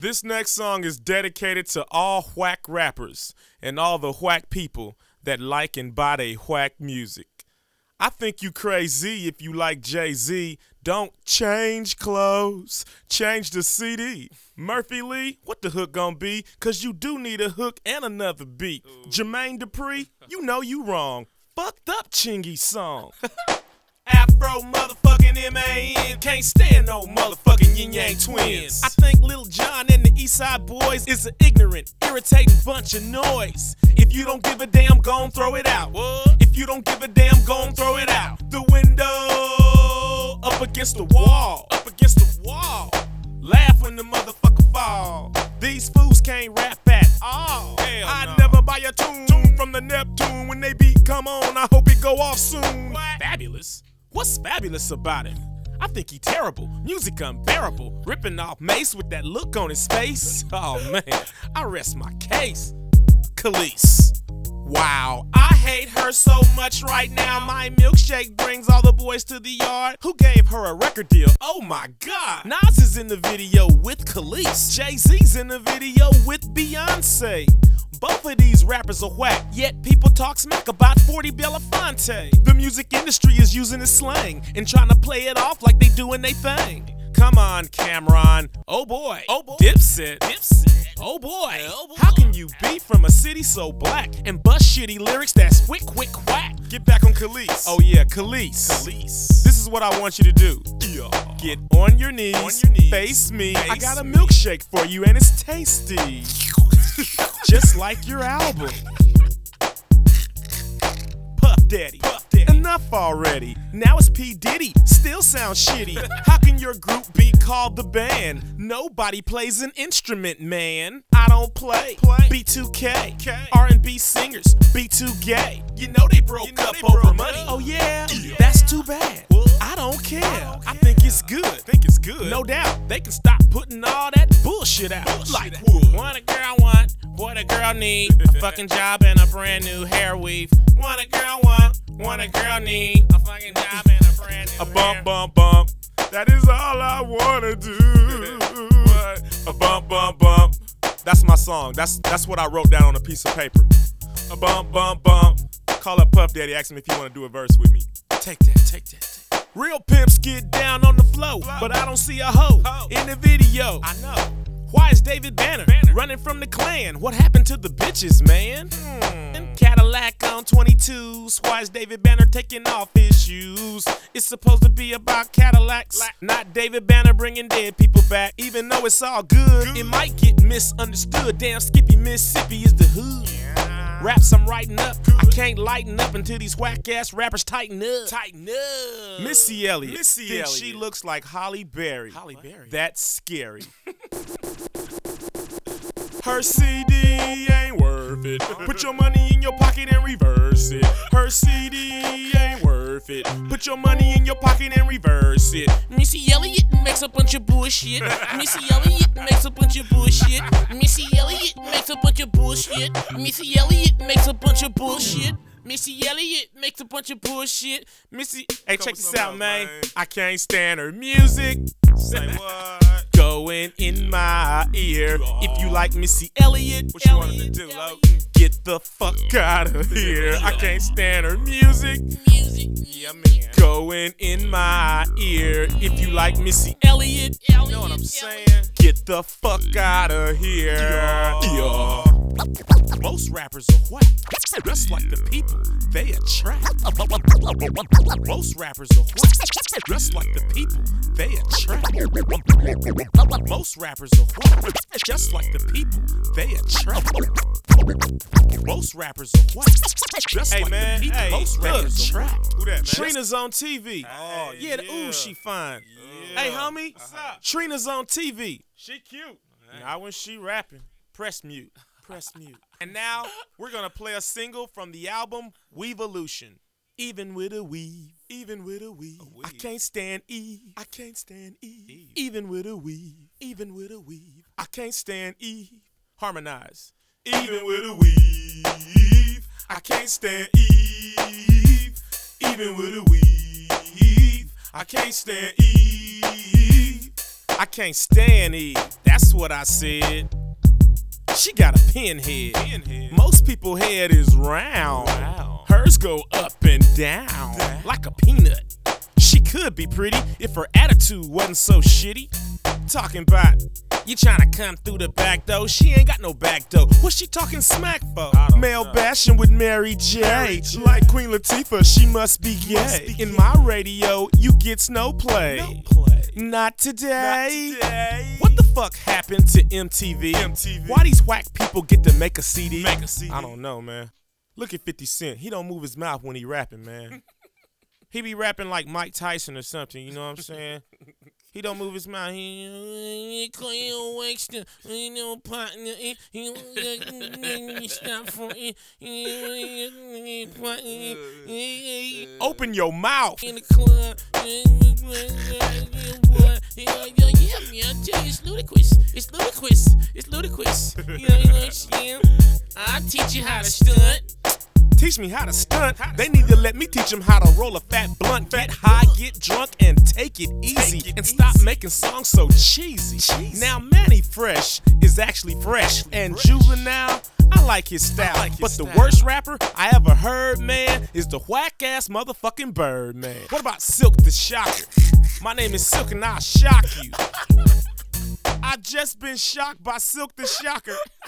This next song is dedicated to all whack rappers and all the whack people that like and buy they whack music. I think you crazy if you like Jay-Z. Don't change clothes, change the CD. Murphy Lee, what the hook gonna be? Cause you do need a hook and another beat. Jermaine Dupri, you know you wrong. Fucked up Chingy song. Afro motherfucking M.A.N. Can't stand no motherfucking Yin Yang Twins. I think Lil Jon and the East Side Boys is an ignorant, irritating bunch of noise. If you don't give a damn, gon' throw it out. If you don't give a damn, gon' throw it out. The window, up against the wall. Up against the wall. Laugh when the motherfucker fall. These fools can't rap at all. I never buy a tune from the Neptune. When they beat come on, I hope it go off soon. Fabulous? What's fabulous about him? I think he terrible, music unbearable, ripping off Mace with that look on his face. Oh man, I rest my case. Khalees. Wow, I hate her so much right now. My milkshake brings all the boys to the yard. Who gave her a record deal? Oh my God. Nas is in the video with Khalees. Jay-Z's in the video with Beyonce. Both of these rappers are whack, yet people talk smack about 40 Belafonte. The music industry is using this slang and trying to play it off like they doing they thing. Come on, Cameron. Oh boy. Oh boy. Dipset. Oh boy. How can you be from a city so black and bust shitty lyrics that's quick, whack? Get back on Khalees. Oh yeah, Khalees. This is what I want you to do. Get on your knees, face me. I got a milkshake for you and it's tasty. Just like your album. Puff Daddy. Enough already. Now it's P. Diddy. Still sounds shitty. How can your group be called the band? Nobody plays an instrument, man. I don't play. B2K. R&B singers. B2 gay. You know they broke up over money. Oh yeah? That's too bad. I don't care. I think it's good. No doubt. They can stop putting all that bullshit out. Like what a girl want, what a girl need. A fucking job and a brand new hair weave. What a girl want, what a girl need. A fucking job and a brand new hair. Bump. That is all I wanna do. A bump. That's my song. That's what I wrote down on a piece of paper. A bump. Call up Puff Daddy, ask him if he wanna do a verse with me. Take that. Real pimps get down on the floor, but I don't see a hoe in the video. I know. Why is David Banner running from the Klan? What happened to the bitches, man? Cadillac on 22s. Why is David Banner taking off his shoes? It's supposed to be about Cadillacs, not David Banner bringing dead people back. Even though it's all good, it might get misunderstood. Damn, Skippy, Mississippi is the hood. Raps I'm writing up, I can't lighten up until these whack-ass rappers tighten up. Missy Elliott. Thinks she looks like Halle Berry. That's scary. Her CD ain't worth it. Put your money in your pocket and reverse it. Her CD ain't worth it. Put your money in your pocket and reverse it. Missy Elliott makes a bunch of bullshit. Missy Elliott makes a bunch of bullshit. Missy Elliott makes a bunch of bullshit. Missy Elliott makes a bunch of bullshit. Missy Elliott makes a bunch of bullshit. Missy, hey, check this out, man. I can't stand her music. Say what? Going in my ear. If you like Missy Elliott, what you want to do, Lo? Get the fuck out of here. I can't stand her music. Yeah, man. Going in my ear. If you like Missy Elliott, you know what I'm saying? Get the fuck out of here. Yeah. Most rappers are whack, just like the people they attract. Most rappers are whack, just like the people they attract. Most rappers are whack, just like the people they attract. Most rappers are whack, just like the people most rappers attract. Who that, man? Trina's on TV. Oh, yeah, ooh, she fine. Yeah. Hey, homie, what's up? Trina's on TV. She cute. Now when she rapping, press mute. And now, we're gonna play a single from the album Weevolution. Even with a weave. I can't stand Eve. Even with a weave. I can't stand Eve. Harmonize. Even with a weave. I can't stand Eve. Even with a weave. I can't stand Eve. I can't stand Eve, that's what I said. She got a pinhead. Most people's head is round. Hers go up and down like a peanut. She could be pretty if her attitude wasn't so shitty. Talking about you tryna come through the back door. She ain't got no back door. What she talking smack for? Male bashing with Mary J. Like Queen Latifah, she must be gay. In my radio, you gets no play. Not today. What the fuck happened to MTV? Why these whack people get to make a CD? I don't know, man. Look at 50 Cent. He don't move his mouth when he rapping, man. He be rapping like Mike Tyson or something, you know what I'm saying? He don't move his mouth. Open your mouth. In the club, yeah, man, I tell you, it's ludicrous. It's ludicrous. It's ludicrous. You know what I'm saying? I'll teach you how to stunt. Teach me how to stunt. They need to let me teach them how to roll a fat blunt, get high, get drunk, and take it easy. And stop making songs so cheesy. Now Manny Fresh is actually fresh, and Juvenile, I like his style. But the worst rapper I ever heard, man, is the whack-ass motherfucking Bird, man. What about Silk the Shocker? My name is Silk and I'll shock you. I just been shocked by Silk the Shocker.